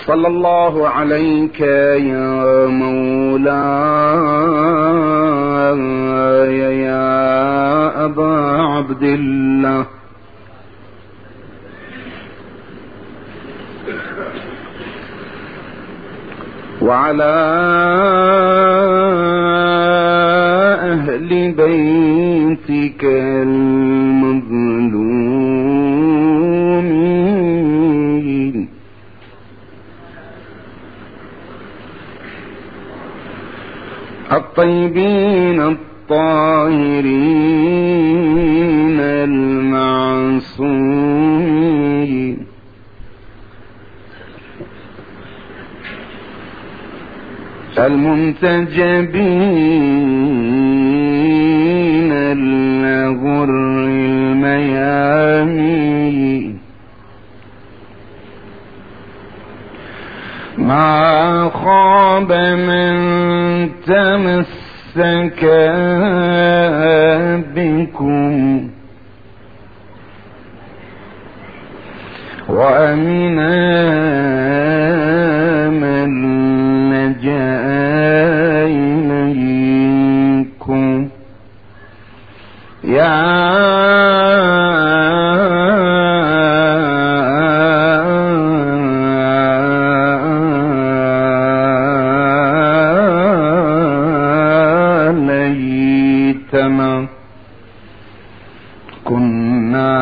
صلى الله عليك يا مولاي يا أبا عبد الله وعلى أهل بيتك المظلومين الطيبين الطاهرين المعصومين المنتجبين الغر الميامين ما خاب من تمسك بكم وأمنا من لجأ إليكم يا ليتنا كنا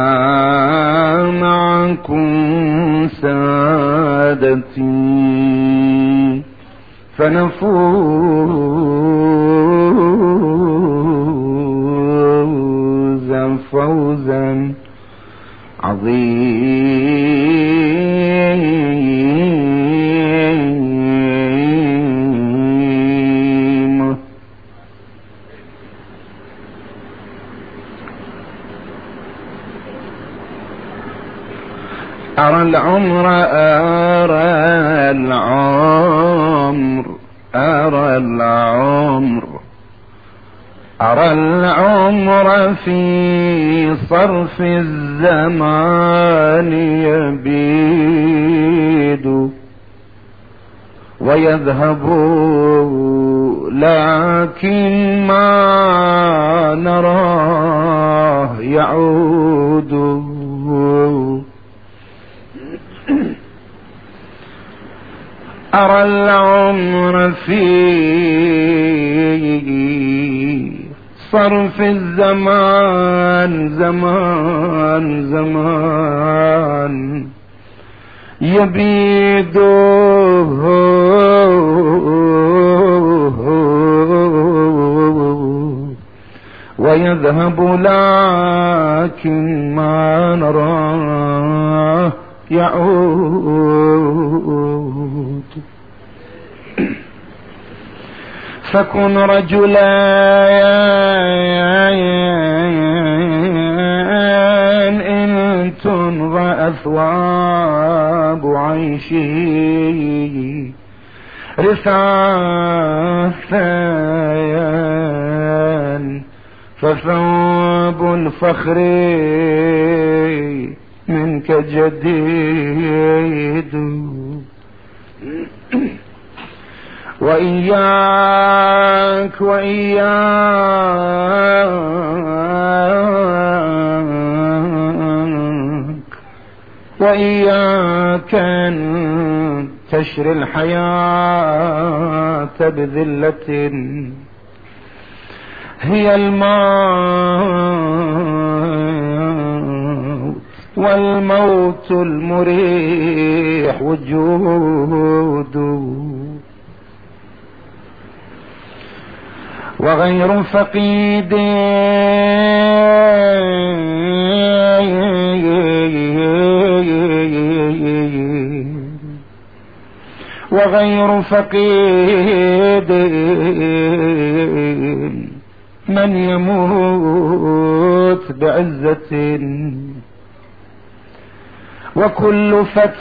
معكم سادتي فنفوز فوزا عظيما. أرى العمر أرى العمر في صرف الزمان يبيد ويذهب لكن ما نراه يعود. أرى العمر في صرف الزمان زمان يبيد ويذهب لكن ما نراه يعود. فكن رجلا إن تنظى أثواب عيشه رثاثا فثوب الفخر منك جديد. وإياك أن تشري الحياة بذلة هي الموت والموت المريح وجوده. وغير فقيد من يموت بعزة. وكل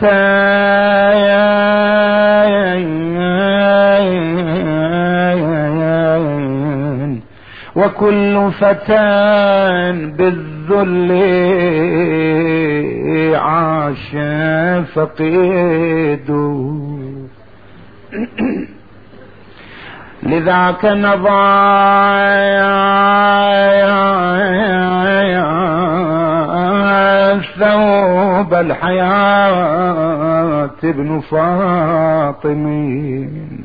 فتى بالذل عاش فقيد. لذاك نضع ثوب الحياة ابن فاطمين،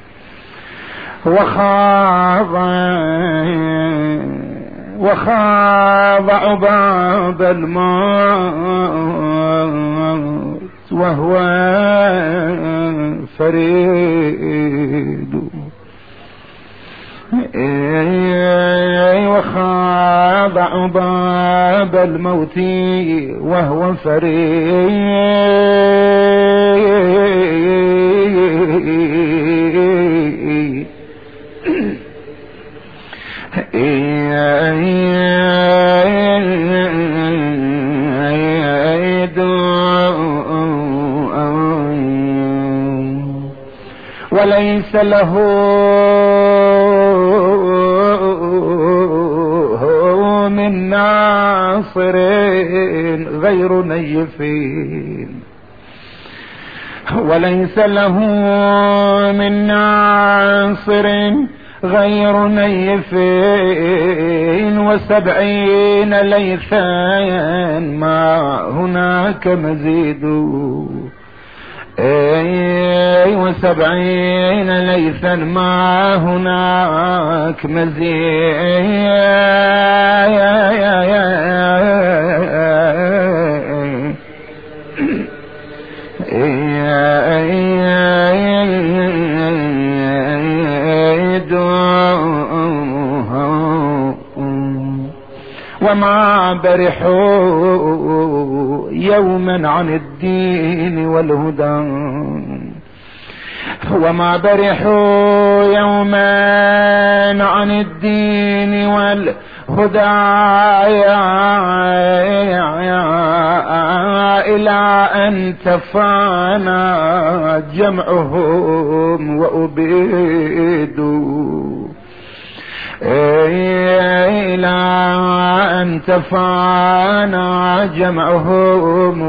وخاض عباب الموت وهو فريد، وخاض عباب الموت وهو فريد. وليس له من ناصر غير نيفين، وليس له من ناصر غير نيفين، 70 ليثا ما هناك مزيد، 70 ليثا ما هناك مزيد. وما برحوا يوما عن الدين والهدى، وما برحوا يوما عن الدين والهدى، إلى أن تفانى جمعهم وأبيدوا، إلى أن تفانى جمعهم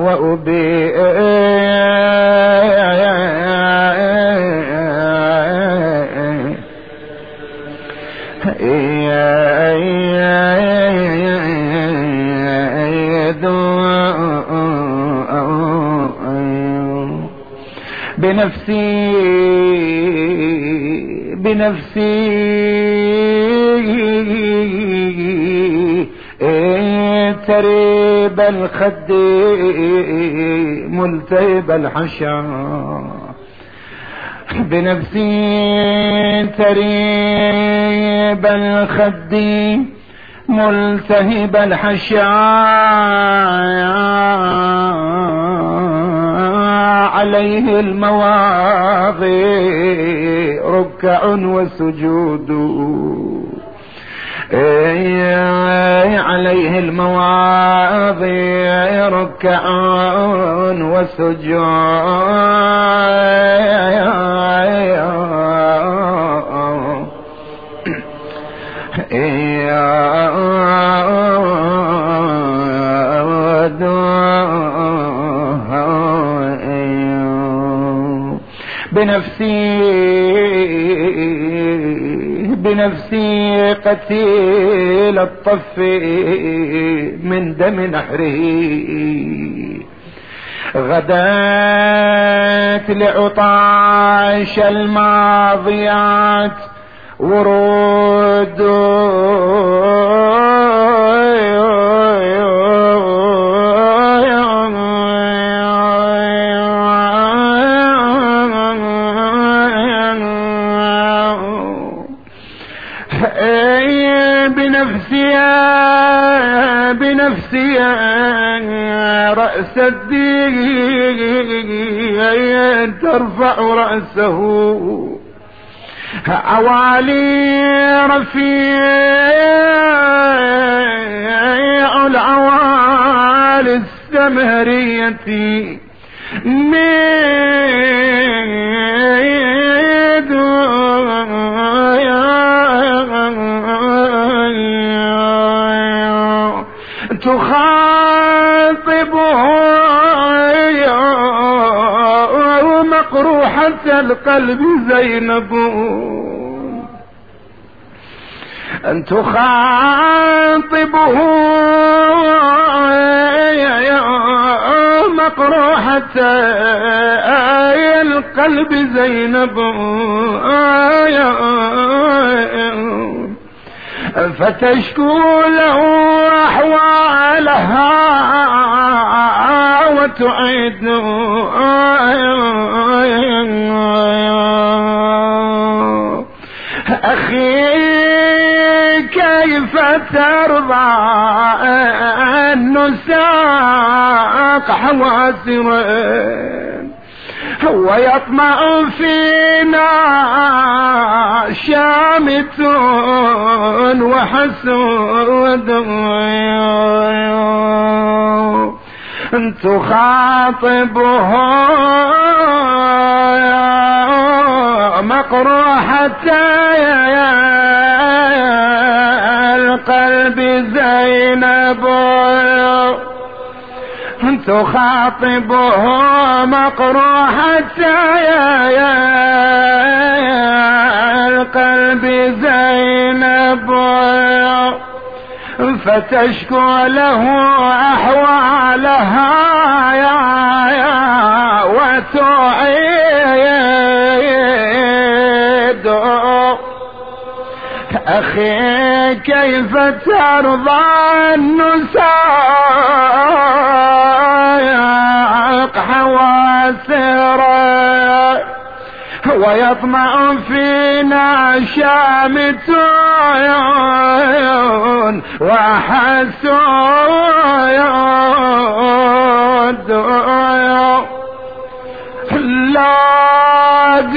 بنفسي تريب الخد ملتهب الحشا، بنفسي تريب الخد ملتهب الحشا، عليه المواضع ركع وسجود، عليه المواضع ركع بنفسي قتيل الطف من دم نحره، غدات لعطاش الماضيات ورود، بنفسي رأس الدين ترفع رأسه، عوالي رفيع العوالي السمهرية تخاطبه مقروحة القلب زينب، أن تخاطبه مقروحة القلب زينب فتشكو له أحوالها وتعيد أخي كيف ترضى أن نساق حواسرا ويطمع فينا شامت وحسود تخاطبه مقروحة القلب زينب تخاطبه مقروحة القلب زينب فتشكو له أحوالها وتعيد أخي كيف ترضى النساق حواسرا ويطمع فينا شامت وحسود لا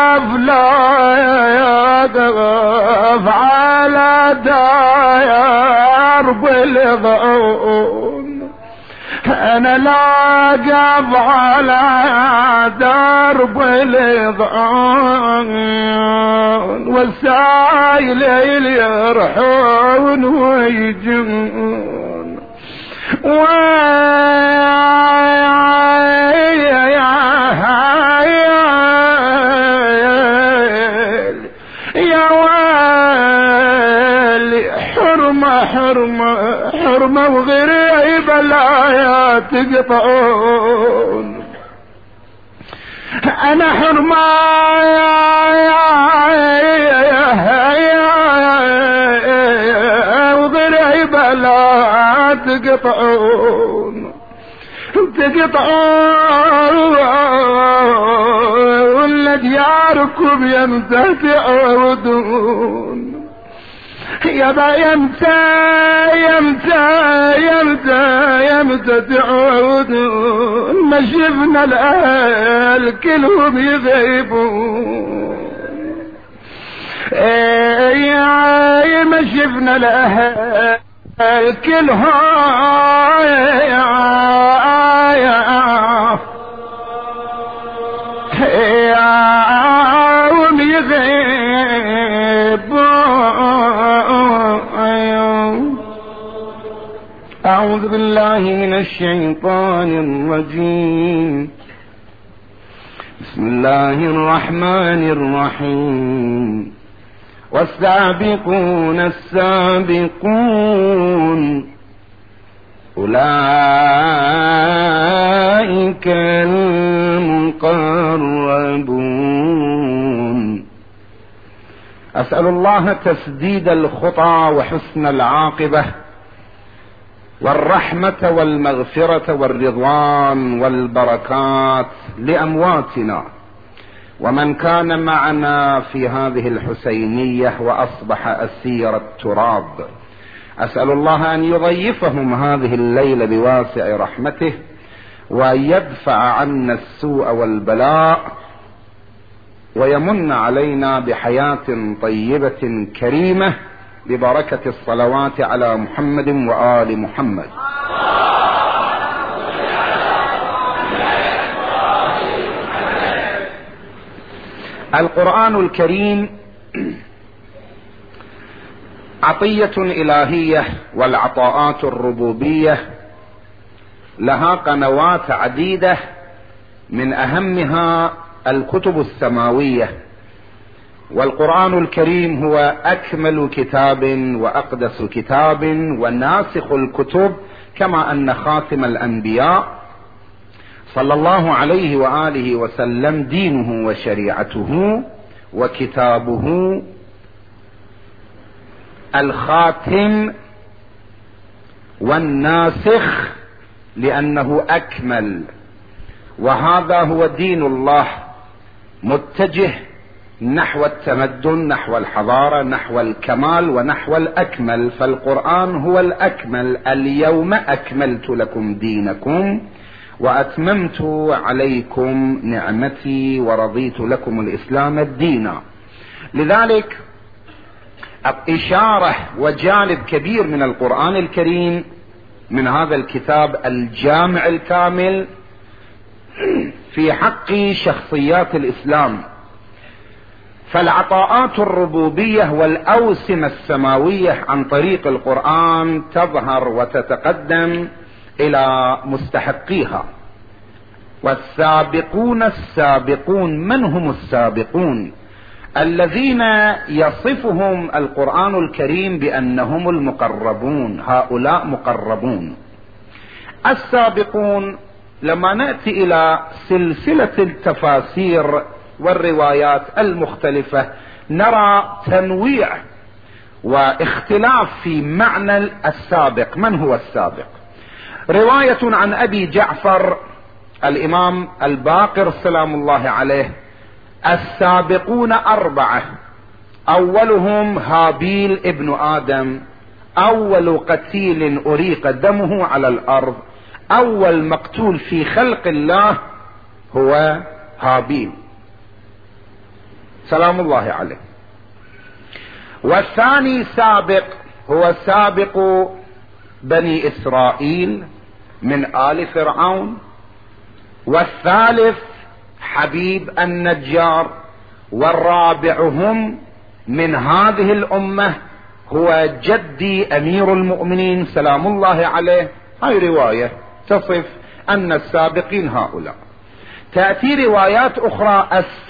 يقف على درب الغون أنا لا أقف على درب الغون والسائل يرحون ويجون حرمة وغريبة لا تقطعون أنا حرمة وغريبة لا تقطعون ولا دياركم يمتى تعودون يبا يمتى تعودون ما شفنا الأهل كلهم يغيبون ما شفنا الأهل كلهم أعوذ بالله من الشيطان الرجيم. بسم الله الرحمن الرحيم. والسابقون السابقون أولئك المقربون. أسأل الله تسديد الخطى وحسن العاقبة والرحمة والمغفرة والرضوان والبركات لأمواتنا ومن كان معنا في هذه الحسينية وأصبح أسير التراب. أسأل الله أن يضيفهم هذه الليلة بواسع رحمته وأن يدفع عنا السوء والبلاء ويمن علينا بحياة طيبة كريمة ببركة الصلوات على محمد وآل محمد. القرآن الكريم عطية إلهية، والعطاءات الربوبية لها قنوات عديدة، من أهمها الكتب السماوية والقرآن الكريم هو أكمل كتاب وأقدس كتاب وناسخ الكتب، كما أن خاتم الأنبياء صلى الله عليه وآله وسلم دينه وشريعته وكتابه الخاتم والناسخ، لأنه أكمل. وهذا هو دين الله، متجه نحو التمدن، نحو الحضارة، نحو الكمال ونحو الأكمل. فالقرآن هو الأكمل. اليوم أكملت لكم دينكم وأتممت عليكم نعمتي ورضيت لكم الإسلام دينا. لذلك إشارة وجانب كبير من القرآن الكريم، من هذا الكتاب الجامع الكامل في حق شخصيات الإسلام. فالعطاءات الربوبية والأوسمة السماوية عن طريق القرآن تظهر وتتقدم إلى مستحقيها. والسابقون السابقون، من هم السابقون؟ الذين يصفهم القرآن الكريم بأنهم المقربون، هؤلاء مقربون. السابقون لما نأتي إلى سلسلة التفاسير والروايات المختلفة نرى تنويع واختلاف في معنى السابق. من هو السابق؟ رواية عن أبي جعفر الإمام الباقر سلام الله عليه: السابقون 4، أولهم هابيل ابن آدم، أول قتيل أريق دمه على الأرض، أول مقتول في خلق الله هو هابيل سلام الله عليه. والثاني سابق هو سابق بني إسرائيل من آل فرعون. والثالث حبيب النجار. والرابعهم من هذه الأمة هو جدي أمير المؤمنين سلام الله عليه. هاي رواية تصف أن السابقين هؤلاء. تأتي روايات أخرى: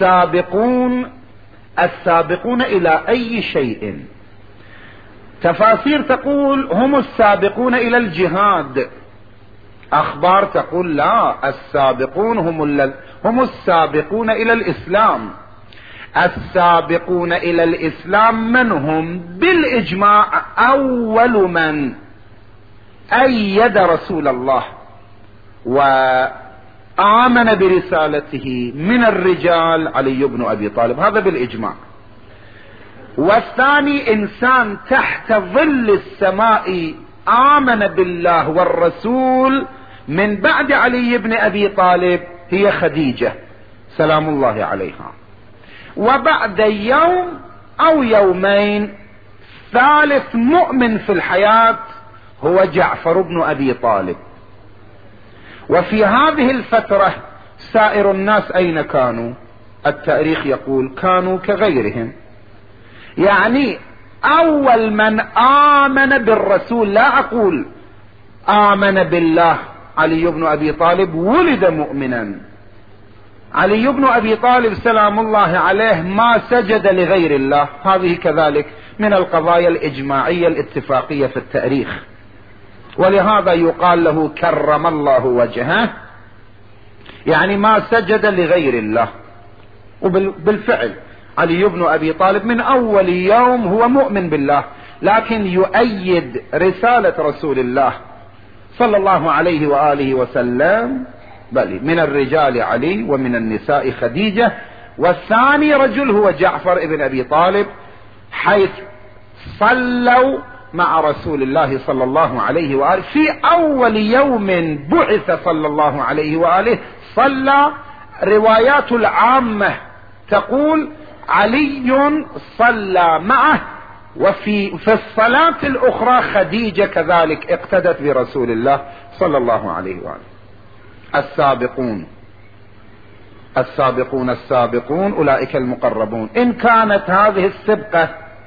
السابقون إلى أي شيء. تفاسير تقول هم السابقون إلى الجهاد، أخبار تقول لا، السابقون هم السابقون إلى الإسلام. السابقون إلى الإسلام من هم؟ بالإجماع أول من أيد رسول الله وآمن برسالته من الرجال علي بن أبي طالب، هذا بالإجماع. والثاني إنسان تحت ظل السماء آمن بالله والرسول من بعد علي بن أبي طالب هي خديجة سلام الله عليها. وبعد يوم أو يومين ثالث مؤمن في الحياة هو جعفر بن أبي طالب. وفي هذه الفترة سائر الناس أين كانوا؟ التاريخ يقول كانوا كغيرهم. يعني أول من آمن بالرسول، لا أقول آمن بالله علي بن أبي طالب، ولد مؤمنا. علي بن أبي طالب سلام الله عليه ما سجد لغير الله، هذه كذلك من القضايا الإجماعية الاتفاقية في التاريخ، ولهذا يقال له كرم الله وجهه، يعني ما سجد لغير الله. وبالفعل علي بن أبي طالب من أول يوم هو مؤمن بالله، لكن يؤيد رسالة رسول الله صلى الله عليه وآله وسلم. بل من الرجال علي ومن النساء خديجة. والثاني رجل هو جعفر ابن أبي طالب، حيث صلوا مع رسول الله صلى الله عليه وآله في أول يوم بعث صلى الله عليه وآله صلى. روايات العامة تقول علي صلى معه، وفي الصلاة الأخرى خديجة كذلك اقتدت برسول الله صلى الله عليه وآله. السابقون أولئك المقربون. إن كانت هذه السبقة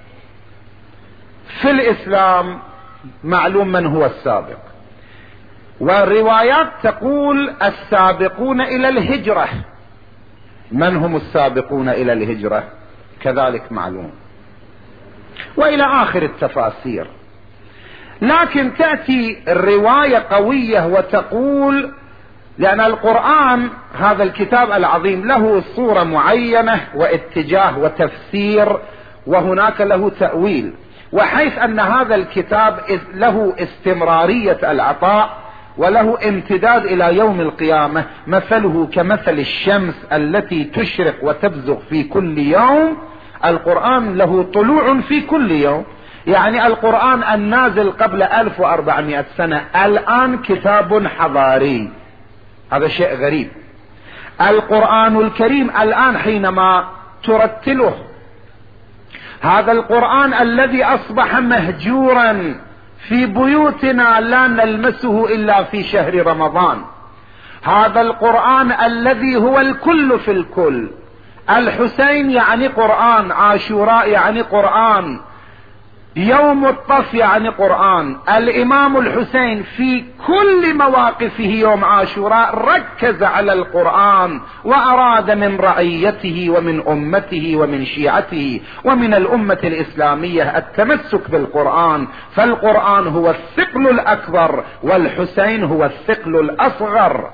في الإسلام معلوم من هو السابق. والروايات تقول السابقون إلى الهجرة. من هم السابقون إلى الهجرة؟ كذلك معلوم، وإلى آخر التفاسير. لكن تأتي الرواية قوية وتقول، لأن القرآن هذا الكتاب العظيم له صورة معينة واتجاه وتفسير، وهناك له تأويل، وحيث أن هذا الكتاب له استمرارية العطاء وله امتداد إلى يوم القيامة، مثله كمثل الشمس التي تشرق وتبزغ في كل يوم، القرآن له طلوع في كل يوم. يعني القرآن النازل قبل 1400 سنة الآن كتاب حضاري، هذا شيء غريب. القرآن الكريم الآن حينما ترتله، هذا القرآن الذي أصبح مهجورا في بيوتنا لا نلمسه إلا في شهر رمضان، هذا القرآن الذي هو الكل في الكل، الحسين يعني قرآن، عاشوراء يعني قرآن، يوم الطف يعني قرآن. الإمام الحسين في كل مواقفه يوم عاشوراء ركز على القرآن، وأراد من رعيته ومن أمته ومن شيعته ومن الأمة الإسلامية التمسك بالقرآن، فالقرآن هو الثقل الأكبر والحسين هو الثقل الأصغر.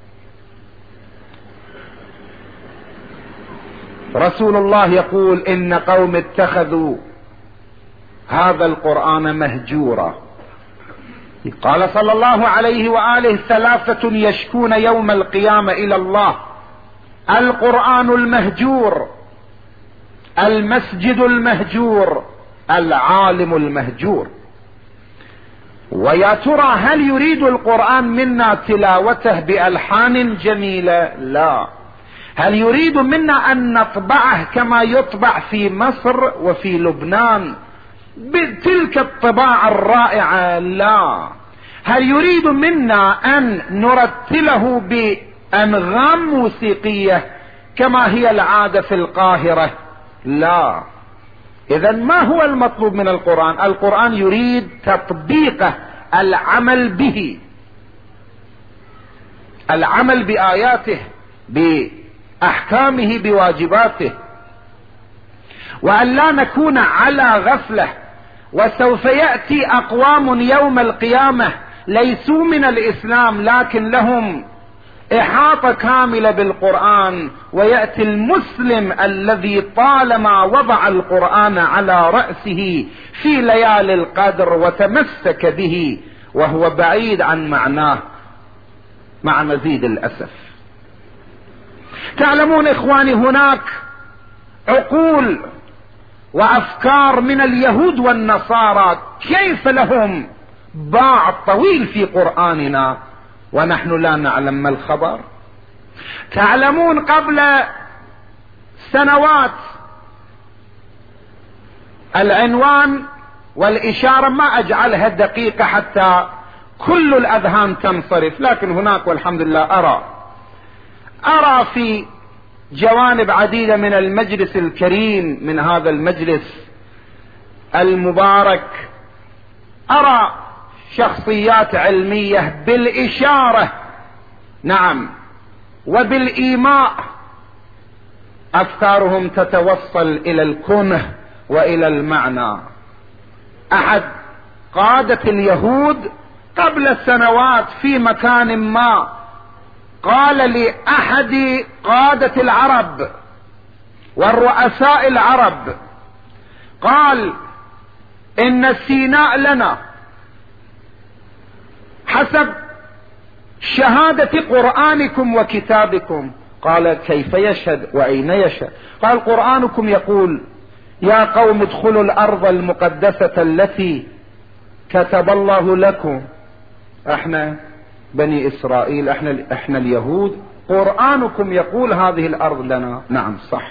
رسول الله يقول: إن قوم اتخذوا هذا القرآن مهجورا. قال صلى الله عليه وآله: 3 يشكون يوم القيامة إلى الله: القرآن المهجور، المسجد المهجور، العالم المهجور. ويا ترى هل يريد القرآن منا تلاوته بألحان جميلة؟ لا. هل يريد منا أن نطبعه كما يطبع في مصر وفي لبنان بتلك الطباعة الرائعة؟ لا. هل يريد منا أن نرتله بأنغام موسيقية كما هي العادة في القاهرة؟ لا. إذن ما هو المطلوب من القرآن؟ القرآن يريد تطبيقه، العمل به، العمل بآياته، بأحكامه، بواجباته، وأن لا نكون على غفلة. وسوف يأتي أقوام يوم القيامة ليسوا من الإسلام لكن لهم إحاطة كاملة بالقرآن، ويأتي المسلم الذي طالما وضع القرآن على رأسه في ليالي القدر وتمسك به وهو بعيد عن معناه مع مزيد الأسف. تعلمون إخواني، هناك عقول وأفكار من اليهود والنصارى كيف لهم باع طويل في قرآننا ونحن لا نعلم ما الخبر. تعلمون قبل سنوات العنوان والإشارة ما أجعلها دقيقة حتى كل الأذهان تنصرف، لكن هناك والحمد لله أرى في جوانب عديدة من المجلس الكريم، من هذا المجلس المبارك، أرى شخصيات علمية بالإشارة، نعم، وبالإيماء أفكارهم تتوصل إلى الكنه وإلى المعنى. أحد قادة اليهود قبل سنوات في مكان ما قال لأحد قادة العرب والرؤساء العرب، قال: إن سيناء لنا حسب شهادة قرآنكم وكتابكم. قال: كيف يشهد وأين يشهد؟ قال: قرآنكم يقول: يا قوم ادخلوا الأرض المقدسة التي كتب الله لكم. احنا بني إسرائيل، احنا اليهود، قرآنكم يقول هذه الأرض لنا. نعم صح.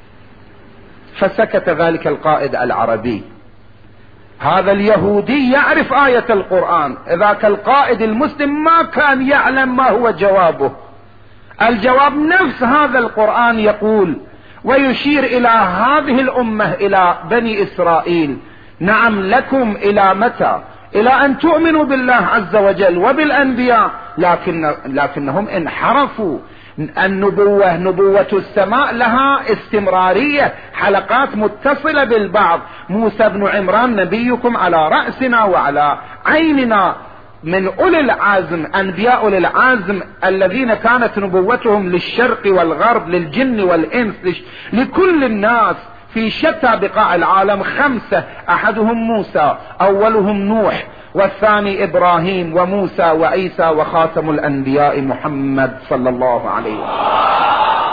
فسكت ذلك القائد العربي. هذا اليهودي يعرف آية القرآن، ذاك القائد المسلم ما كان يعلم ما هو جوابه. الجواب نفس هذا القرآن يقول، ويشير إلى هذه الأمة، إلى بني إسرائيل: نعم لكم إلى متى؟ إلى أن تؤمنوا بالله عز وجل وبالأنبياء، لكنهم انحرفوا النبوة نبوة السماء لها استمرارية، حلقات متصلة بالبعض. موسى بن عمران نبيكم على رأسنا وعلى عيننا، من أولي العزم، أنبياء أولي العزم الذين كانت نبوتهم للشرق والغرب، للجن والإنس، لكل الناس في شتى بقاع العالم. 5، أحدهم موسى، أولهم نوح، والثاني إبراهيم وموسى وعيسى، وخاتم الأنبياء محمد صلى الله عليه وسلم.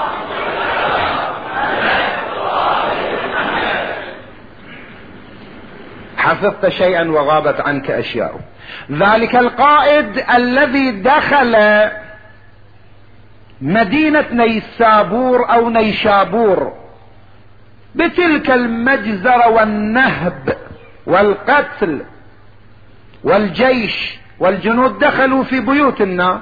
حفظت شيئا وغابت عنك أشياء. ذلك القائد الذي دخل مدينة نيسابور أو نيشابور بتلك المجزرة والنهب والقتل والجيش والجنود، دخلوا في بيوت الناس.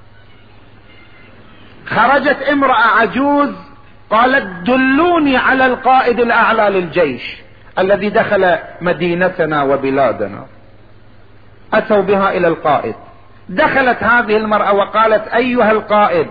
خرجت امرأة عجوز قالت دلوني على القائد الأعلى للجيش الذي دخل مدينتنا وبلادنا. أتوا بها إلى القائد. دخلت هذه المرأة وقالت أيها القائد،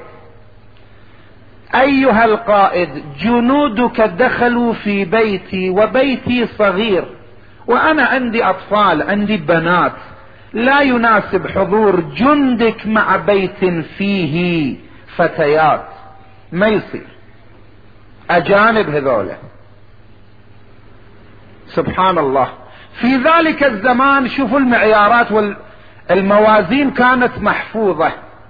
أيها القائد، جنودك دخلوا في بيتي وبيتي صغير وأنا عندي أطفال، عندي بنات، لا يناسب حضور جندك مع بيت فيه فتيات، ما يصير، أجانب هذولا. سبحان الله. في ذلك الزمان شوفوا المعيارات والموازين كانت محفوظة.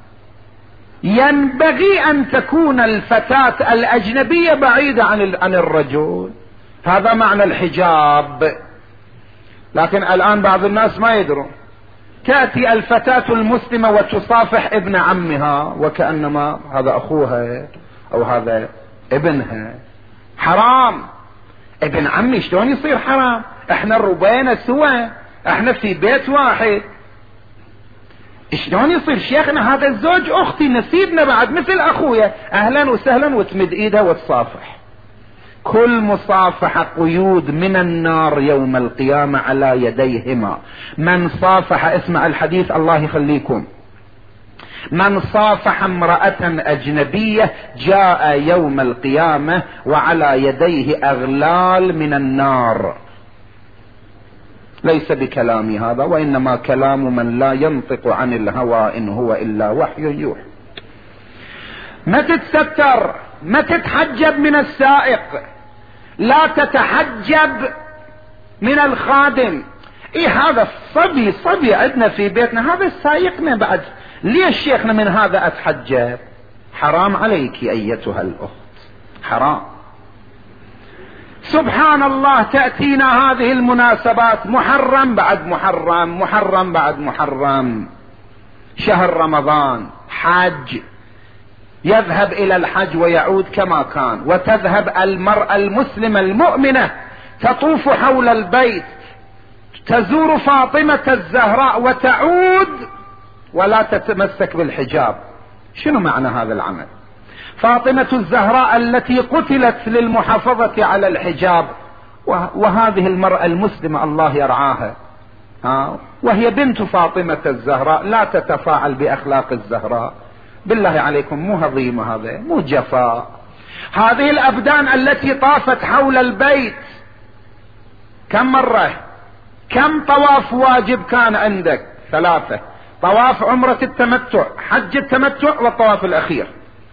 ينبغي أن تكون الفتاة الأجنبية بعيدة عن الرجل، هذا معنى الحجاب. لكن الآن بعض الناس ما يدرون، تأتي الفتاة المسلمة وتصافح ابن عمها وكأنما هذا أخوها أو هذا ابنها. حرام. ابن عمي شلون يصير حرام؟ احنا ربينا سوا، احنا في بيت واحد، شلون يصير؟ شيخنا هذا الزوج اختي، نسيبنا بعد مثل اخويا، اهلا وسهلا، وتمد ايدها وتصافح. كل مصافحة قيود من النار يوم القيامة على يديهما. من صافح، اسمع الحديث الله يخليكم، من صافح امرأة أجنبية جاء يوم القيامة وعلى يديه أغلال من النار. ليس بكلامي هذا، وإنما كلام من لا ينطق عن الهوى إن هو إلا وحي يوحى. ما تتستر، ما تتحجب من السائق، لا تتحجب من الخادم. هذا صبي عندنا في بيتنا، هذا سايقنا بعد، ليش شيخنا من هذا أتحجب؟ حرام عليك أيتها الأخت، حرام. سبحان الله. تأتينا هذه المناسبات، محرم بعد محرم، محرم بعد محرم، شهر رمضان، حج، يذهب إلى الحج ويعود كما كان، وتذهب المرأة المسلمة المؤمنة تطوف حول البيت، تزور فاطمة الزهراء وتعود ولا تتمسك بالحجاب. شنو معنى هذا العمل؟ فاطمة الزهراء التي قتلت للمحافظة على الحجاب، وهذه المرأة المسلمة الله يرعاها، وهي بنت فاطمة الزهراء، لا تتفاعل بأخلاق الزهراء. بالله عليكم، مو هضيمة هذا، مو جفاء. هذه الأبدان التي طافت حول البيت كم مرة؟ كم طواف واجب كان عندك؟ 3. طواف عمرة التمتع، حج التمتع، والطواف الأخير.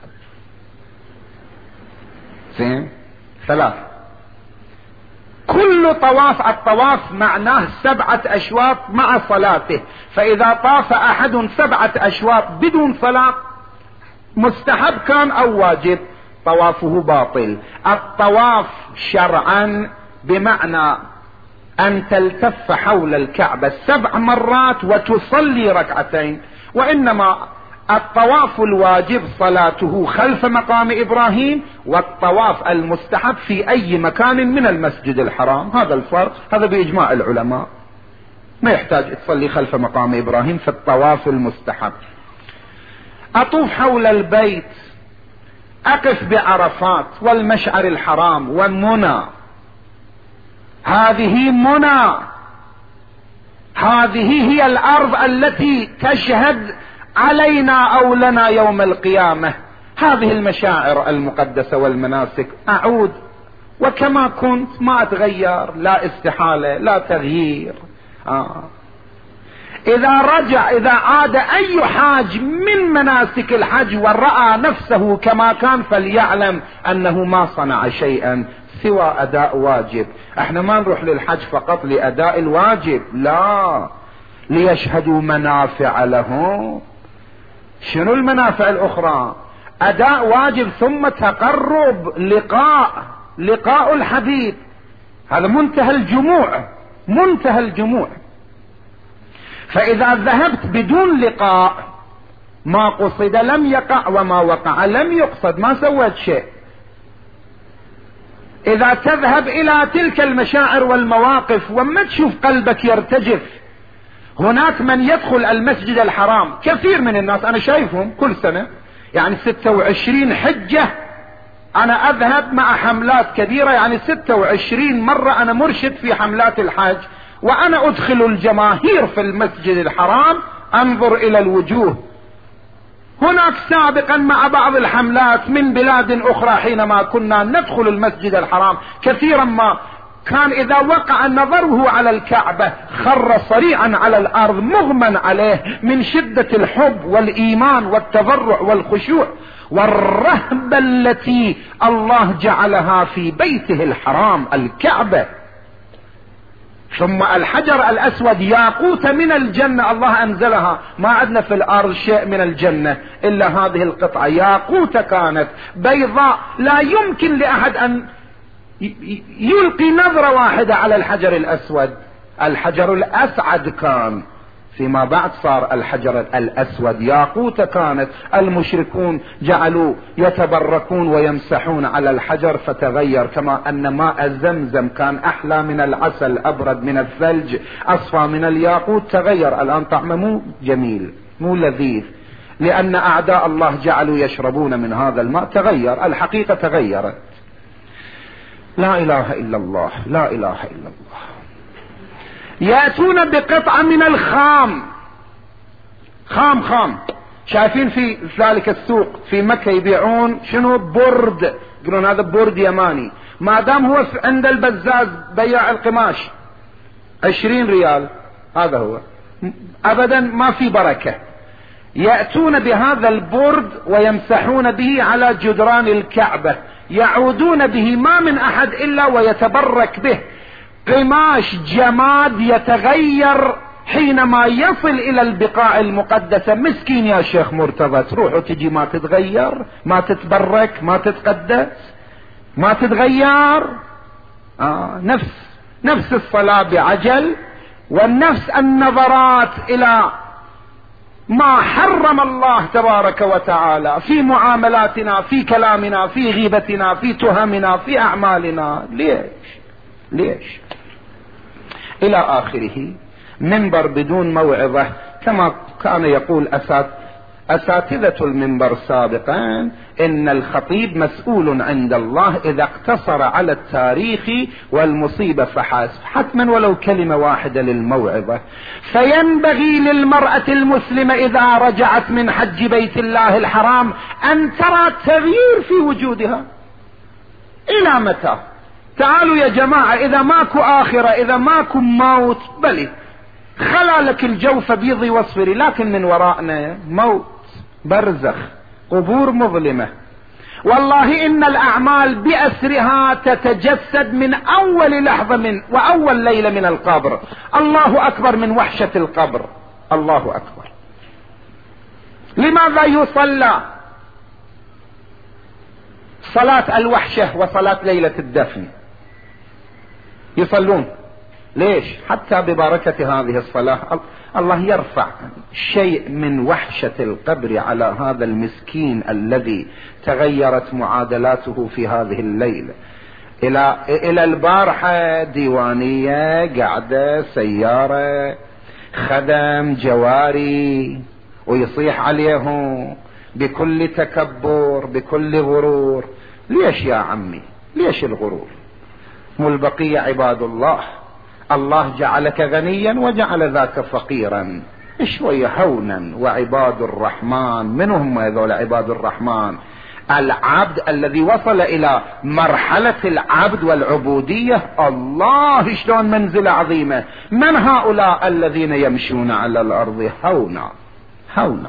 زين، 3. كل طواف، الطواف معناه 7 أشواط مع صلاته، فإذا طاف أحد 7 أشواط بدون صلاة، مستحب كان أو واجب، طوافه باطل. الطواف شرعا بمعنى أن تلتف حول الكعبة 7 مرات وتصلي 2 ركعتين، وإنما الطواف الواجب صلاته خلف مقام إبراهيم، والطواف المستحب في أي مكان من المسجد الحرام. هذا الفرق، هذا بإجماع العلماء، ما يحتاج تصلي خلف مقام إبراهيم في الطواف المستحب. أطوف حول البيت، أقف بعرفات والمشعر الحرام ومنى، هذه منى، هذه هي الأرض التي تشهد علينا أو لنا يوم القيامة. هذه المشاعر المقدسة والمناسك أعود وكما كنت، ما أتغير، لا استحالة لا تغيير. إذا عاد أي حاج من مناسك الحج ورأى نفسه كما كان فليعلم أنه ما صنع شيئا سوى أداء واجب. احنا ما نروح للحج فقط لأداء الواجب، لا، ليشهدوا منافع لهم. شنو المنافع الأخرى؟ أداء واجب ثم تقرب، لقاء الحبيب. هذا منتهى الجموع، منتهى الجموع. فإذا ذهبت بدون لقاء ما قصد لم يقع، وما وقع لم يقصد، ما سويت شيء. إذا تذهب إلى تلك المشاعر والمواقف وما تشوف قلبك يرتجف. هناك من يدخل المسجد الحرام، كثير من الناس أنا شايفهم كل سنة، يعني 26 حجة أنا أذهب مع حملات كبيرة، يعني 26 مرة أنا مرشد في حملات الحج، وأنا أدخل الجماهير في المسجد الحرام أنظر إلى الوجوه. هناك سابقا مع بعض الحملات من بلاد أخرى حينما كنا ندخل المسجد الحرام كثيرا ما كان إذا وقع نظره على الكعبة خر صريعا على الأرض مغمى عليه من شدة الحب والإيمان والتضرع والخشوع والرهبة التي الله جعلها في بيته الحرام الكعبة. ثم الحجر الأسود ياقوت من الجنة، الله أنزلها، ما عندنا في الأرض شيء من الجنة إلا هذه القطعة، ياقوت كانت بيضاء، لا يمكن لأحد أن يلقي نظرة واحدة على الحجر الأسود. الحجر الأسعد كان، فيما بعد صار الحجر الأسود، ياقوت كانت. المشركون جعلوا يتبركون ويمسحون على الحجر فتغير، كما أن ماء زمزم كان أحلى من العسل، أبرد من الثلج، أصفى من الياقوت، تغير الآن طعمه مو جميل، مو لذيذ، لأن أعداء الله جعلوا يشربون من هذا الماء، تغير، الحقيقة تغيرت. لا إله إلا الله، لا إله إلا الله. يأتون بقطعة من الخام، خام، شايفين في ذلك السوق في مكة يبيعون شنو؟ برد، يقولون هذا برد يماني، ما دام هو عند البزاز بياع القماش 20 ريال، هذا هو، أبدا ما في بركة. يأتون بهذا البرد ويمسحون به على جدران الكعبة، يعودون به ما من أحد إلا ويتبرك به. قماش جماد يتغير حينما يصل إلى البقاع المقدسة. مسكين يا شيخ مرتضى، تروح وتجي ما تتغير، ما تتبرك، ما تتقدس، ما تتغير. نفس الصلاة بعجل، والنفس النظرات إلى ما حرم الله تبارك وتعالى في معاملاتنا، في كلامنا، في غيبتنا، في تهمنا، في أعمالنا. ليش؟ إلى آخره. منبر بدون موعظة، كما كان يقول أساتذة المنبر سابقا، إن الخطيب مسؤول عند الله إذا اقتصر على التاريخ والمصيبة فحسب، حتما ولو كلمة واحدة للموعظة. فينبغي للمرأة المسلمة إذا رجعت من حج بيت الله الحرام أن ترى تغيير في وجودها. إلى متى؟ تعالوا يا جماعة، إذا ماكو آخرة، إذا ماكو موت، بلي خلا لك الجوف بيضي واصفري، لكن من ورائنا موت، برزخ، قبور مظلمة. والله إن الأعمال بأسرها تتجسد من أول لحظة وأول ليلة من القبر. الله أكبر من وحشة القبر، الله أكبر. لماذا يصلى صلاة الوحشة وصلاة ليلة الدفن؟ يصلون ليش؟ حتى ببركة هذه الصلاة الله يرفع شيء من وحشة القبر على هذا المسكين الذي تغيرت معادلاته في هذه الليلة. إلى البارحة ديوانية، قاعدة، سيارة، خدم، جواري، ويصيح عليهم بكل تكبر، بكل غرور. ليش يا عمي؟ ليش الغرور؟ والبقية عباد الله. الله جعلك غنيا وجعل ذاك فقيرا، شوية هونا. وعباد الرحمن، من هم هذول عباد الرحمن؟ العبد الذي وصل الى مرحلة العبد والعبودية. الله شلون منزلة عظيمة. من هؤلاء الذين يمشون على الارض هونا هونا.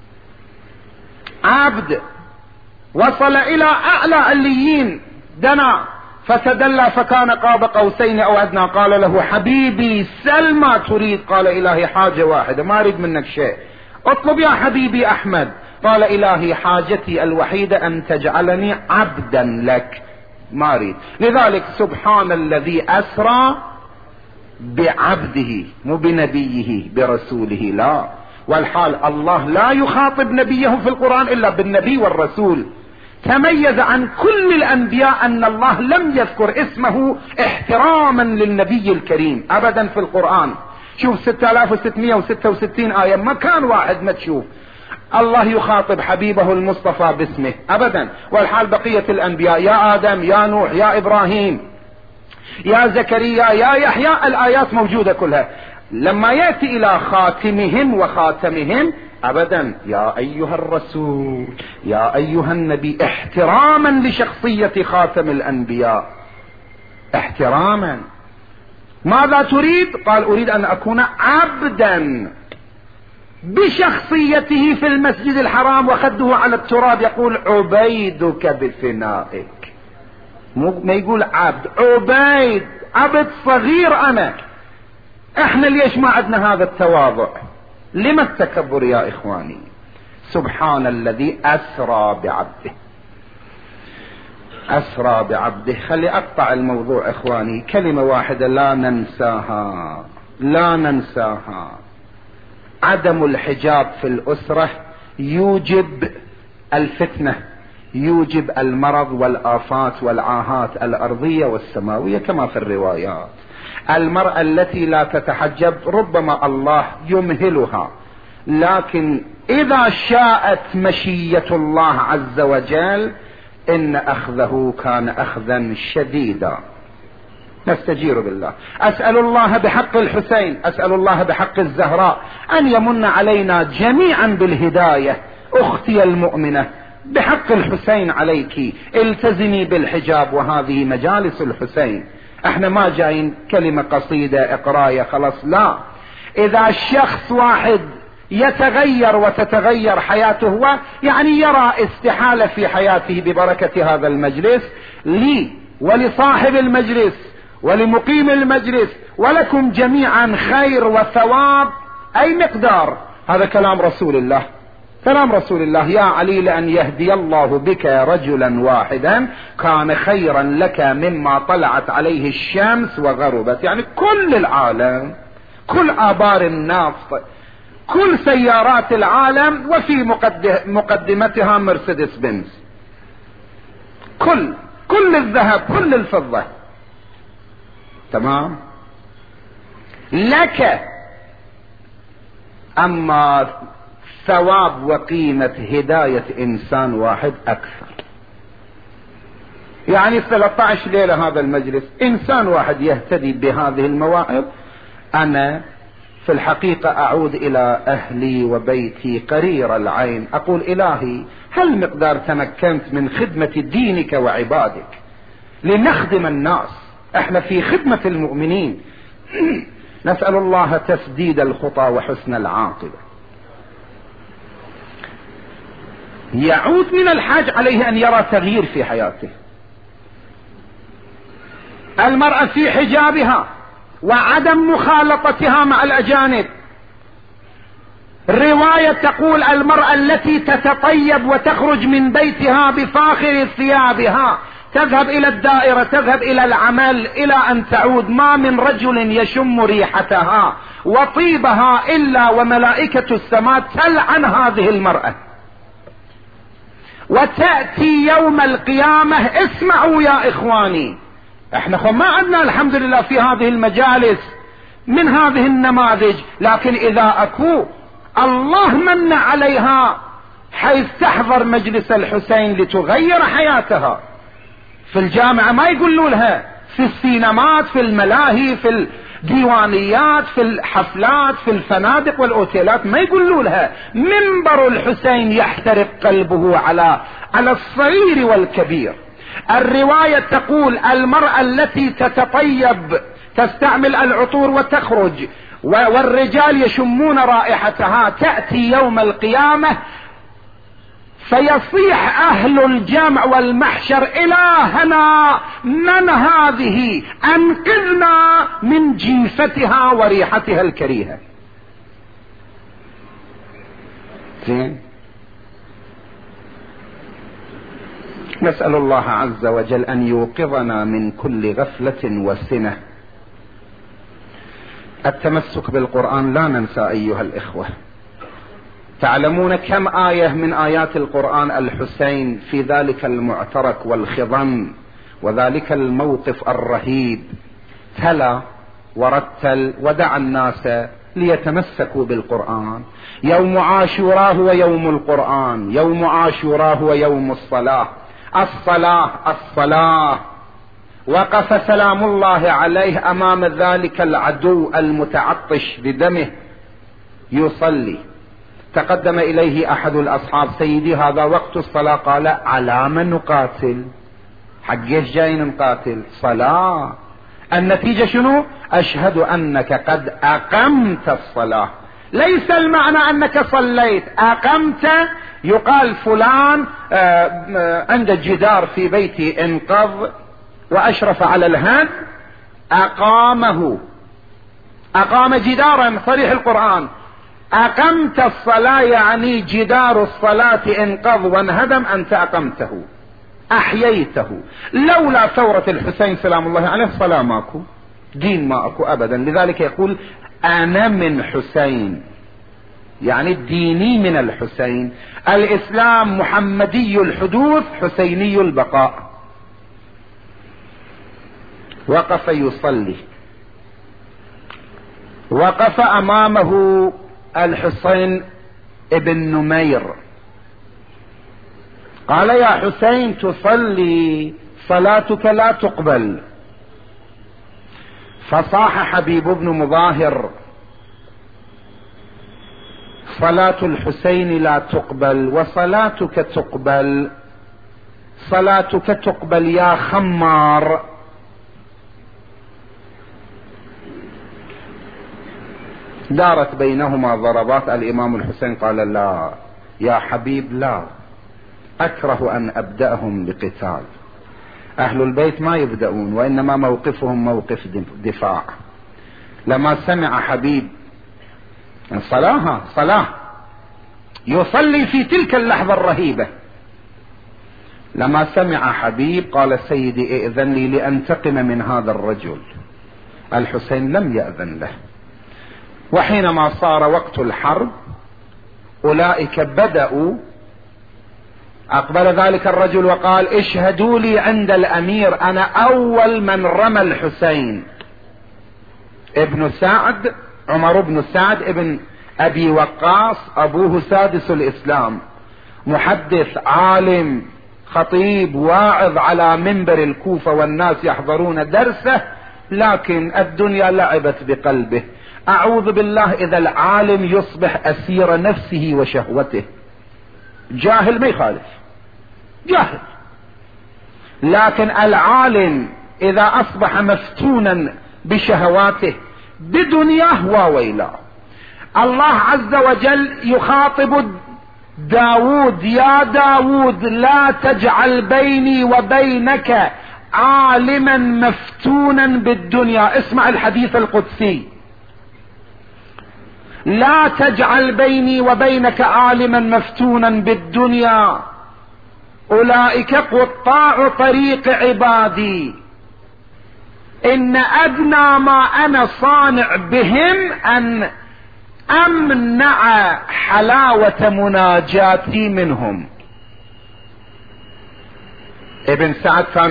عبد وصل الى اعلى عليين، دنا فتدلى فكان قاب قوسين او ادنى. قال له حبيبي سل ما تريد. قال الهي حاجة واحدة، ما اريد منك شيء. اطلب يا حبيبي احمد. قال الهي حاجتي الوحيدة ان تجعلني عبدا لك، ما اريد. لذلك سبحان الذي اسرى بعبده، مو بنبيه برسوله، لا. والحال الله لا يخاطب نبيه في القرآن الا بالنبي والرسول. تميز عن كل الانبياء ان الله لم يذكر اسمه احتراما للنبي الكريم ابدا في القرآن. شوف 6666 آية، مكان واحد ما تشوف الله يخاطب حبيبه المصطفى باسمه ابدا. والحال بقية الانبياء، يا ادم، يا نوح، يا ابراهيم، يا زكريا، يا يحيى، الايات موجودة كلها. لما يأتي الى خاتمهم وخاتمهم ابدا يا ايها الرسول، يا ايها النبي، احتراما لشخصية خاتم الانبياء، احتراما. ماذا تريد؟ قال اريد ان اكون عبدا، بشخصيته في المسجد الحرام وخده على التراب يقول عبيدك بفنائك، ما يقول عبد، عبيد، عبد صغير انا. احنا ليش ما عندنا هذا التواضع؟ لما التكبر يا اخواني؟ سبحان الذي اسرى بعبده، اسرى بعبده. خلي اقطع الموضوع اخواني، كلمة واحدة لا ننساها، لا ننساها. عدم الحجاب في الاسرة يوجب الفتنة، يوجب المرض والآفات والعاهات الارضية والسماوية كما في الروايات. المرأة التي لا تتحجب ربما الله يمهلها، لكن اذا شاءت مشية الله عز وجل ان اخذه كان اخذا شديدا. نستجير بالله. اسأل الله بحق الحسين، اسأل الله بحق الزهراء ان يمن علينا جميعا بالهداية. اختي المؤمنة، بحق الحسين عليك التزمي بالحجاب، وهذه مجالس الحسين. احنا ما جايين كلمة قصيدة اقراية خلاص، لا. اذا الشخص واحد يتغير وتتغير حياته هو، يعني يرى استحالة في حياته ببركة هذا المجلس، لي ولصاحب المجلس ولمقيم المجلس ولكم جميعا خير وثواب اي مقدار. هذا كلام رسول الله، كلام رسول الله. يا علي لأن يهدي الله بك رجلا واحدا كان خيرا لك مما طلعت عليه الشمس وغربت. يعني كل العالم، كل آبار النفط، كل سيارات العالم، وفي مقدمتها مرسيدس بنز، كل الذهب، كل الفضة، تمام لك. اما ثواب وقيمة هداية انسان واحد اكثر. يعني 13 ليلة هذا المجلس انسان واحد يهتدي بهذه المواهب. انا في الحقيقة اعود الى اهلي وبيتي قرير العين، اقول الهي هل مقدار تمكنت من خدمة دينك وعبادك لنخدم الناس. احنا في خدمة المؤمنين. نسأل الله تسديد الخطى وحسن العاقبة. يعود من الحاج عليه ان يرى تغيير في حياته. المرأة في حجابها وعدم مخالطتها مع الاجانب. الرواية تقول المرأة التي تتطيب وتخرج من بيتها بفاخر ثيابها، تذهب الى الدائرة، تذهب الى العمل، الى ان تعود ما من رجل يشم ريحتها وطيبها الا وملائكة السماء تلعن هذه المرأة. وتأتي يوم القيامة، اسمعوا يا اخواني، احنا ما عندنا الحمد لله في هذه المجالس من هذه النماذج، لكن اذا اكو الله من عليها حيث تحضر مجلس الحسين لتغير حياتها. في الجامعة ما يقولوا لها، في السينمات، في الملاهي، في الديوانيات، في الحفلات، في الفنادق والأوتيلات ما يقولوا لها. منبر الحسين يحترق قلبه على على الصغير والكبير. الرواية تقول المرأة التي تتطيب تستعمل العطور وتخرج والرجال يشمون رائحتها تأتي يوم القيامة فيصيح أهل الجمع والمحشر: إلهنا من هذه؟ أنقذنا من جيفتها وريحتها الكريهة. زين، نسأل الله عز وجل أن يوقظنا من كل غفلة وسنة. التمسك بالقرآن لا ننسى أيها الإخوة. تعلمون كم آية من آيات القرآن الحسين في ذلك المعترك والخضم وذلك الموقف الرهيب تلا ورتل ودعا الناس ليتمسكوا بالقرآن. يوم عاشوراء هو يوم القرآن، يوم عاشوراء هو يوم الصلاة. الصلاة الصلاة. وقف سلام الله عليه أمام ذلك العدو المتعطش بدمه يصلي. تقدم إليه أحد الأصحاب: سيدي هذا وقت الصلاة. قال: على من نقاتل؟ حق ايش جايين نقاتل؟ صلاة. النتيجة شنو؟ أشهد أنك قد أقمت الصلاة. ليس المعنى أنك صليت، أقمت. يقال فلان عند جدار في بيتي انقض وأشرف على الهد أقامه، أقام جدارا. صريح القرآن: أقمت الصلاة يعني جدار الصلاة انقض وانهدم، أنت أقمته، أحييته. لولا ثورة الحسين سلام الله عليه صلاة ماكو، دين ماكو أبدا. لذلك يقول: أنا من حسين، يعني الديني من الحسين. الإسلام محمدي الحدوث حسيني البقاء. وقف يصلي، وقف أمامه الحسين ابن نمير. قال: يا حسين تصلي، صلاتك لا تقبل. فصاح حبيب بن مظاهر: صلاة الحسين لا تقبل وصلاتك تقبل، صلاتك تقبل يا خمار. دارت بينهما ضربات. الإمام الحسين قال: لا يا حبيب، لا، أكره أن أبدأهم بقتال. أهل البيت ما يبدأون، وإنما موقفهم موقف دفاع. لما سمع حبيب صلاة يصلي في تلك اللحظة الرهيبة، لما سمع حبيب قال: سيدي ائذن لي لأنتقم من هذا الرجل. الحسين لم يأذن له. وحينما صار وقت الحرب أولئك بدأوا. أقبل ذلك الرجل وقال: اشهدوا لي عند الأمير، أنا أول من رمى الحسين. ابن سعد، عمر بن سعد ابن أبي وقاص، أبوه سادس الإسلام، محدث عالم خطيب واعظ على منبر الكوفة والناس يحضرون درسه، لكن الدنيا لعبت بقلبه. أعوذ بالله إذا العالم يصبح أسير نفسه وشهوته. جاهل ما يخالف، جاهل، لكن العالم إذا أصبح مفتونا بشهواته بدنياه وويلا. الله عز وجل يخاطب داود: يا داود لا تجعل بيني وبينك عالما مفتونا بالدنيا. اسمع الحديث القدسي: لا تجعل بيني وبينك عالما مفتونا بالدنيا، أولئك قطاع طريق عبادي، إن أدنى ما أنا صانع بهم أن أمنع حلاوة مناجاتي منهم. ابن سعد كان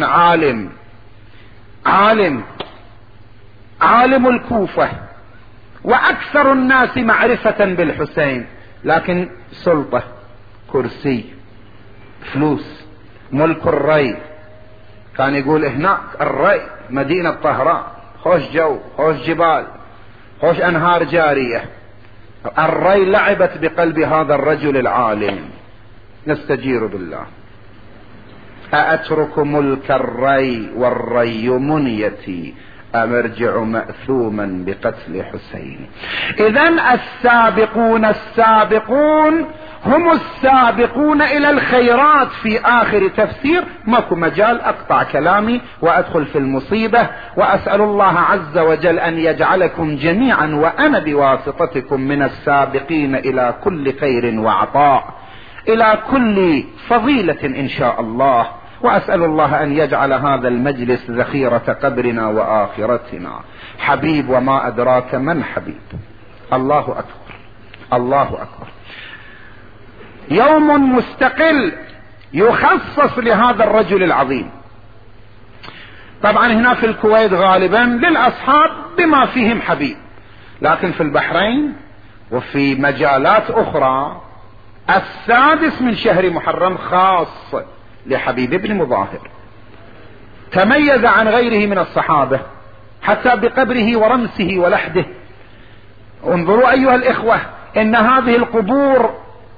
عالم الكوفة وأكثر الناس معرفة بالحسين، لكن سلطة، كرسي، فلوس، ملك الري. كان يقول هناك الري مدينة طهران، خوش جو، خوش جبال، خوش أنهار جارية. الري لعبت بقلب هذا الرجل العالم. نستجير بالله. أأترك ملك الري والري منيتي أم ارجع مأثوما بقتل حسين. إذن السابقون السابقون هم السابقون إلى الخيرات. في آخر تفسير ماكو مجال أقطع كلامي وأدخل في المصيبة، وأسأل الله عز وجل أن يجعلكم جميعا وأنا بواسطتكم من السابقين إلى كل خير وعطاء، إلى كل فضيلة إن شاء الله. وأسأل الله أن يجعل هذا المجلس ذخيرة قبرنا وآخرتنا. حبيب وما أدراك من حبيب. الله أكبر الله أكبر. يوم مستقل يخصص لهذا الرجل العظيم. طبعا هنا في الكويت غالبا للأصحاب بما فيهم حبيب، لكن في البحرين وفي مجالات أخرى 6 من شهر محرم خاص لحبيب بن مظاهر، تميز عن غيره من الصحابة حتى بقبره ورمسه ولحده. انظروا أيها الإخوة، إن هذه القبور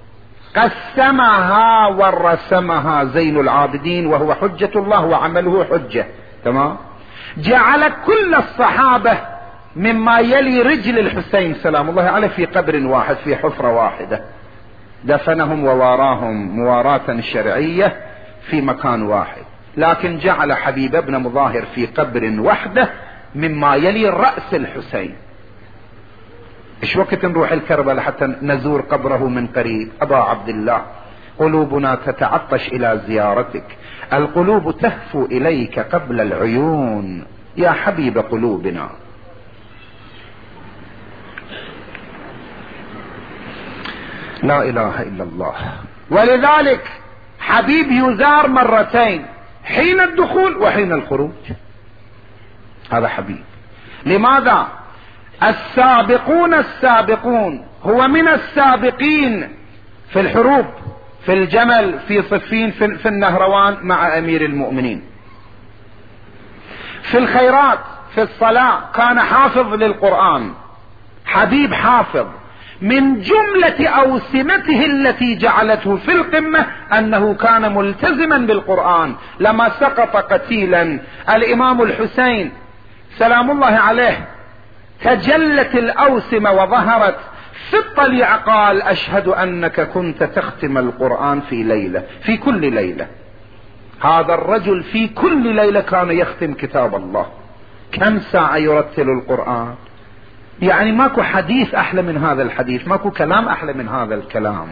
قسمها ورسمها زين العابدين وهو حجة الله وعمله حجة. تمام. جعل كل الصحابة مما يلي رجل الحسين سلام الله عليه في قبر واحد، في حفرة واحدة، دفنهم وواراهم مواراة شرعية في مكان واحد، لكن جعل حبيب بن مظاهر في قبر وحده مما يلي رأس الحسين. ايش وقت نروح الكربلاء حتى نزور قبره من قريب؟ أبا عبد الله، قلوبنا تتعطش إلى زيارتك، القلوب تهفو إليك قبل العيون يا حبيب قلوبنا. لا إله إلا الله. ولذلك حبيب يزار مرتين، حين الدخول وحين الخروج. هذا حبيب. لماذا؟ السابقون السابقون هو من السابقين في الحروب، في الجمل، في صفين، في النهروان مع أمير المؤمنين، في الخيرات، في الصلاة كان حافظ للقرآن. حبيب حافظ. من جملة أوسمته التي جعلته في القمة أنه كان ملتزما بالقرآن. لما سقط قتيلا الإمام الحسين سلام الله عليه تجلت الأوسمة وظهرت في الطليعة، قال أشهد أنك كنت تختم القرآن في ليلة، في كل ليلة. هذا الرجل في كل ليلة كان يختم كتاب الله. كم ساعة يرتل القرآن؟ يعني ماكو حديث أحلى من هذا الحديث، ماكو كلام أحلى من هذا الكلام.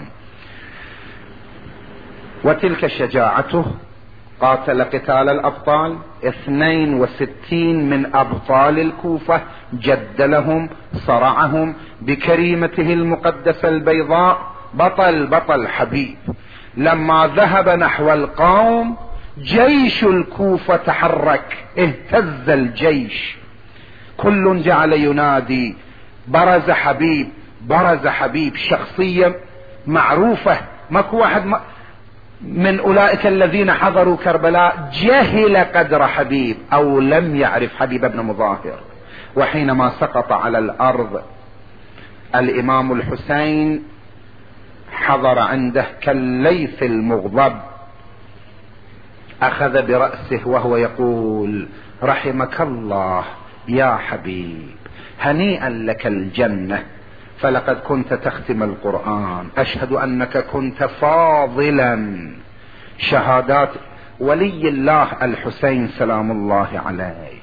وتلك شجاعته، قاتل قتال الأبطال. 62 من أبطال الكوفة جد لهم، صرعهم بكريمته المقدسة البيضاء. بطل حبيب. لما ذهب نحو القوم جيش الكوفة تحرك، اهتز الجيش، كل جعل ينادي برز حبيب برز حبيب. شخصية معروفة، ماكو واحد من أولئك الذين حضروا كربلاء جهل قدر حبيب أو لم يعرف حبيب بن مظاهر. وحينما سقط على الأرض الإمام الحسين حضر عنده كالليث المغضب، أخذ برأسه وهو يقول رحمك الله يا حبيب، هنيئا لك الجنة، فلقد كنت تختم القرآن، أشهد أنك كنت فاضلا. شهادات ولي الله الحسين سلام الله عليه،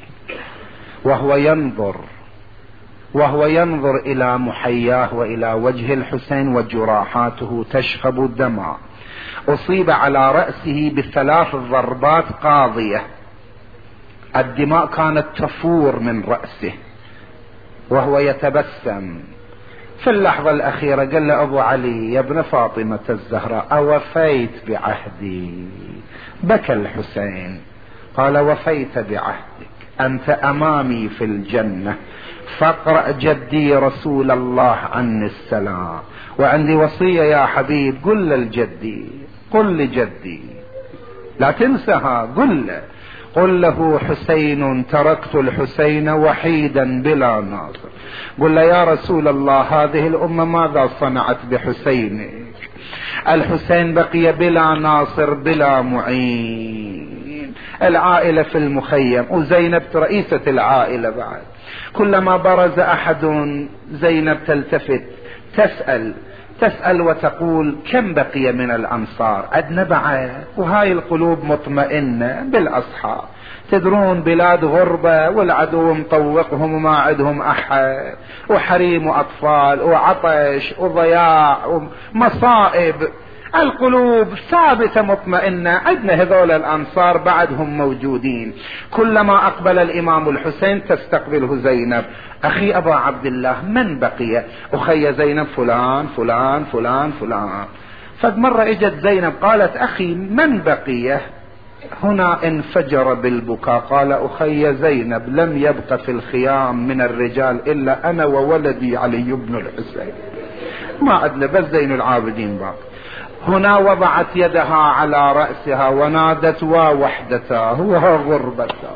وهو ينظر إلى محياه وإلى وجه الحسين وجراحاته تشخب دماء. أصيب على رأسه ب3 ضربات قاضية، الدماء كانت تفور من رأسه وهو يتبسم. في اللحظة الأخيرة قال له أبو علي يا ابن فاطمة الزهراء أوفيت بعهدي؟ بكى الحسين قال وفيت بعهدك، أنت أمامي في الجنة، فاقرأ جدي رسول الله عني السلام، وعندي وصية يا حبيب قل للجدي، قل لجدي لا تنسها، قل له حسين تركت الحسين وحيدا بلا ناصر. قل له يا رسول الله هذه الأمة ماذا صنعت بحسينك؟ الحسين بقي بلا ناصر بلا معين، العائلة في المخيم، وزينب رئيسة العائلة بعد. كلما برز أحد زينب تلتفت تسأل وتقول كم بقي من الأنصار؟ عدنا بعد. وهاي القلوب مطمئنة بالأصحاب. تدرون بلاد غربة والعدو مطوقهم وما عندهم أحد، وحريم وأطفال وعطش وضياع ومصائب، القلوب ثابتة مطمئنة. عندنا هذول الأنصار بعدهم موجودين. كلما أقبل الإمام الحسين تستقبله زينب: أخي أبا عبد الله من بقي؟ أخي زينب فلان فلان فلان فلان. فمرة اجت زينب قالت: أخي من بقي؟ هنا انفجر بالبكاء، قال: أخي زينب لم يبق في الخيام من الرجال إلا أنا وولدي علي بن الحسين، ما عندنا بس زين العابدين باق. هنا وضعت يدها على رأسها ونادت: ووحدته وغربته.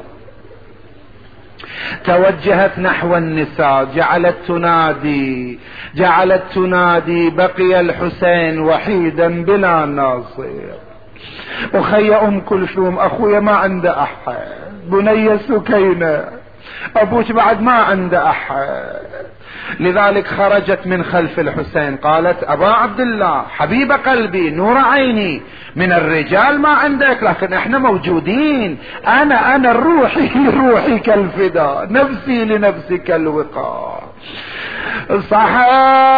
توجهت نحو النساء، جعلت تنادي: بقي الحسين وحيدا بلا ناصر. أخي أم كلثوم أخويا ما عنده أحد، بني سكينة أبوك بعد ما عنده أحد. لذلك خرجت من خلف الحسين قالت: أبا عبد الله حبيب قلبي نور عيني، من الرجال ما عندك لكن احنا موجودين، أنا روحي كالفداء، نفسي لنفسك الوقار. صحت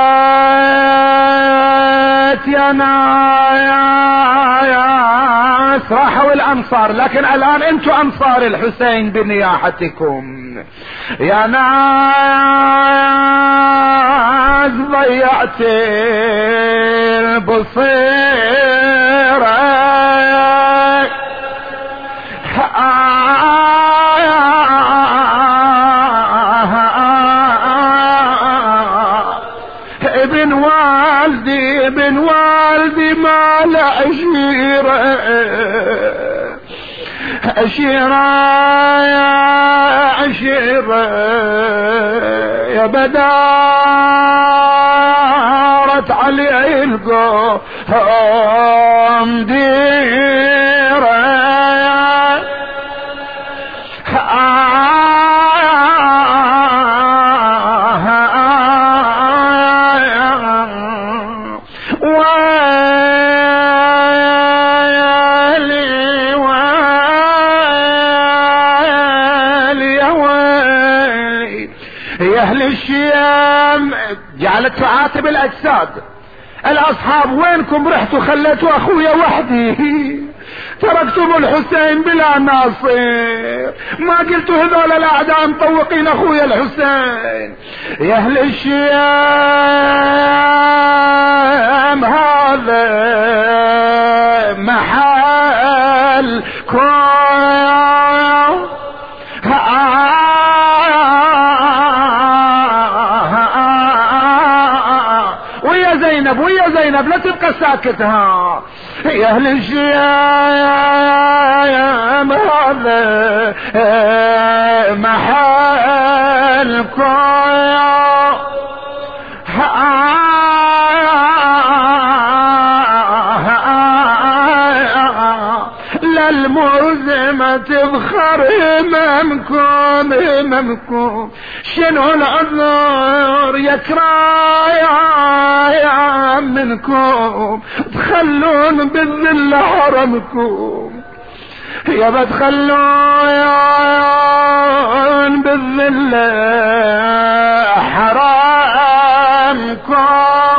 يا ناس، راحوا الأنصار، لكن الآن انتم أنصار الحسين بنياحتكم. يا ناس ضيعت البصيرة، ابن والدي ما له عشيرة يا بدارت علي القوم ديرة، الشيام. جعلت تعاتب الأجساد: الأصحاب وينكم؟ رحتوا خليتوا أخويا وحدي، تركتم الحسين بلا ناصر، ما قلتوا هذول الأعداء مطوقين أخويا الحسين. يا أهل الشيام هذا محل ويا زينب لا تبقى ساكتها. يا اهل الشيام هذا محلكم، للملزمة تبخر هممكم، شنو العذر يا كرايا منكم، تخلون بالذل حرمكم، يا بتخلون بالذل حرمكم.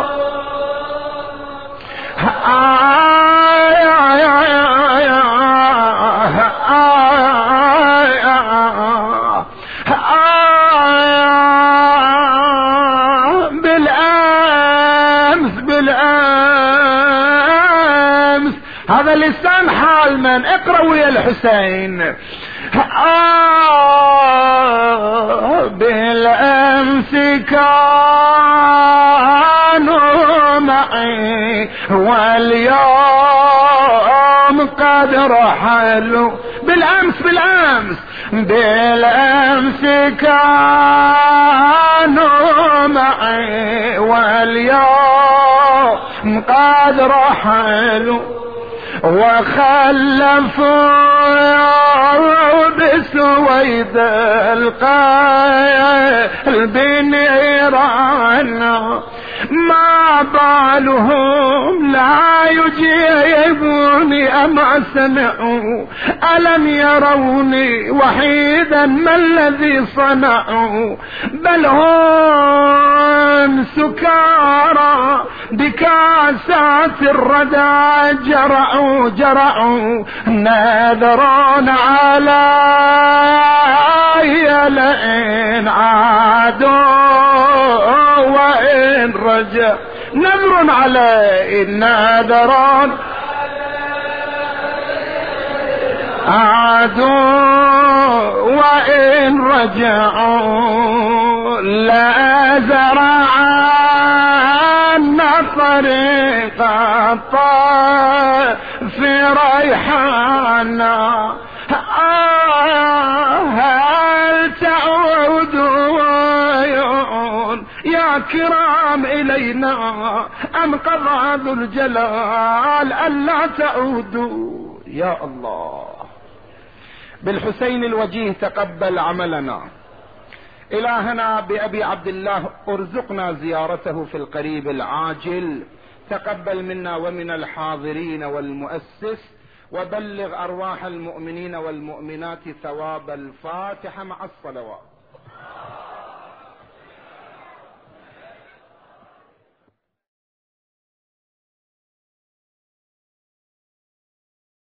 بالأمس هذا لسان حال من اقرأ ويا الحسين. بالأمس كانوا معي واليوم قد رحلوا. بالأمس كانوا معي واليوم قد رحلوا وخلفوا بسويد القلب نيران، ما بالهم لا يجيبوني أما سمعوا، ألم يروني وحيدا ما الذي صنعوا، بل هم سكارى بكاسات الردى جرعوا نذرون علي لئن عادوا وإن رجع، نذر علي نذرون عادوا وإن رجعوا، لا زرعن طريق الطائف ريحانا، هل تعودون يا كرام إلينا أم قضى ذو الجلال ألا تعودوا. يا الله، بالحسين الوجيه تقبل عملنا. إلهنا بأبي عبد الله ارزقنا زيارته في القريب العاجل، تقبل منا ومن الحاضرين والمؤسس، وبلغ أرواح المؤمنين والمؤمنات ثواب الفاتحة مع الصلوات.